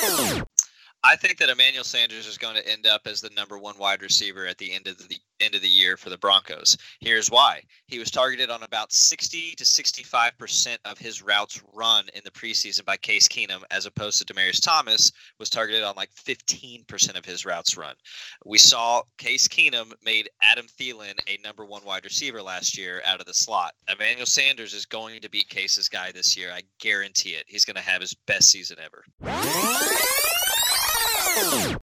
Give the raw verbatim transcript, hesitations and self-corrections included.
I think that Emmanuel Sanders is going to end up as the number one wide receiver at the end of the end of the year for the Broncos. Here's why. He was targeted on about sixty to sixty-five percent of his routes run in the preseason by Case Keenum, as opposed to Demaryius Thomas was targeted on like fifteen percent of his routes run. We saw Case Keenum made Adam Thielen a number one wide receiver last year out of the slot. Emmanuel Sanders is going to be Case's guy this year. I guarantee it. He's going to have his best season ever.